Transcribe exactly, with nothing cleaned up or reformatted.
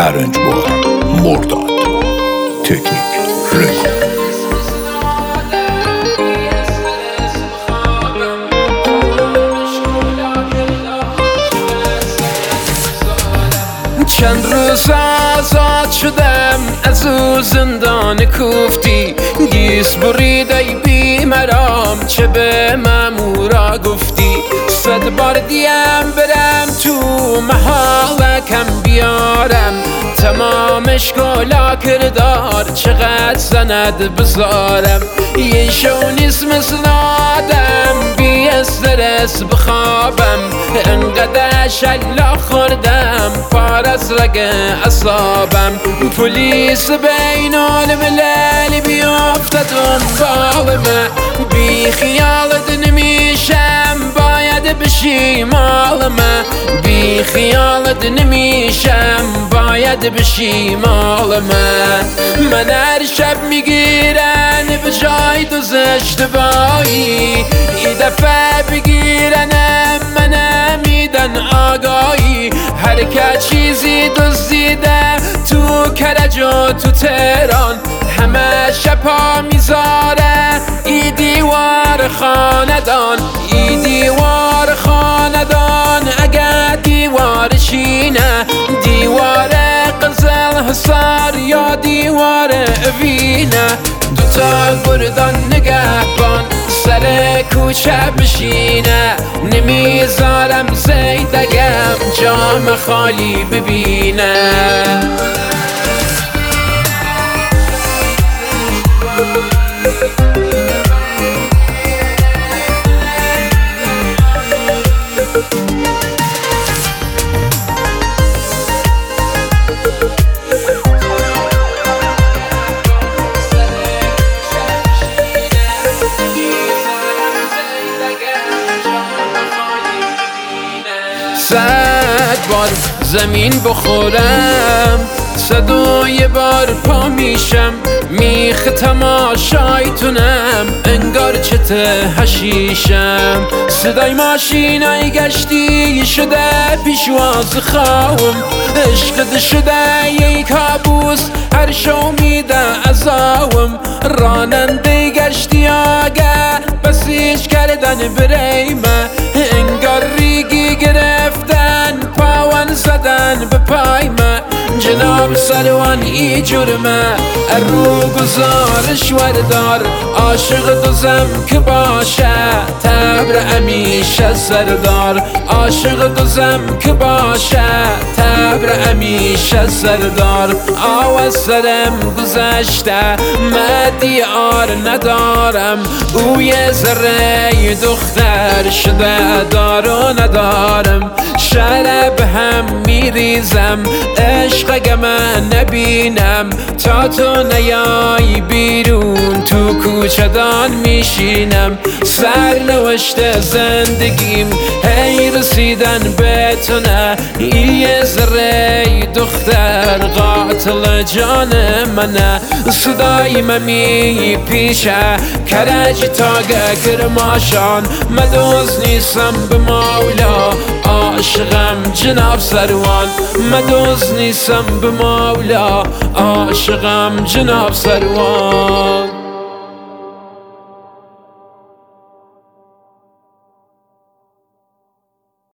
ارنجبار مرداد تکنیک رکورد. چند روز آزاد شدم از او زندان کوفتی، گیس بریده بی مرام چه به مامورا گفتی. صد بار دیم برم تو محالکم بیارم، تمامش کلا کردار چقدر زند بزارم. یه شو نیست مثل آدم بی استرس بخوابم، انقدر شلا خوردم پار از رگ اصابم. پلیس بین الملل بیافته دنبال من، بی خیالت نمیشم باید بشی مال من. بی خیالت نمیشم باید بشی مال من. من هر شب میگیرن به جای دوز اشتباهی، ای دفعه بگیرنم منم میدن آگاهی. هر که چیزی دزدیده تو کرج و تو تهران، همه شپا میذاره ای دیوار خاندان. ای دیوار خاندان اگر دیوارشینه، دیوار قزل حصار یا دیوار اوینه. دوتا گردان نگهبان سر کوچه بشینه، نمیذارم زیدگم جام خالی ببینه. صد بار زمین بخورم، صد و یه بار پا میشم، میخ تماشایتونم انگار چته حشیشم. صدای ماشینای گشتی شده پیشواز خواهم، عشقت شده یه کابوس هر شو میده عذاوم. راننده گشتی آگه بسیج کردن بریمه، انگار ریگی گرفتن پاون زدن به پای من. جناب سروان ای جرمه ارو گزارش وردار، عاشق دوزم که باشه تبر امیشه سردار. عاشق دوزم که باشه تبر امیشه سردار. آواز سرم گذشته مدیار ندارم، او یه ذره دختر شده دار و ندارم. شرب هم میریزم عشق من نبینم، تا تو نیای بیرون تو کوچه دان میشینم. سرنوشت زندگیم هی رسیدن به تو نه، یه ذره دختر قاتل جان منه. صدای من می پیشه کرج تا کرماشان، مدوز نیستم به مولا عاشقم جناب سروان. مدوز نیستم به مولا عاشقم جناب سروان.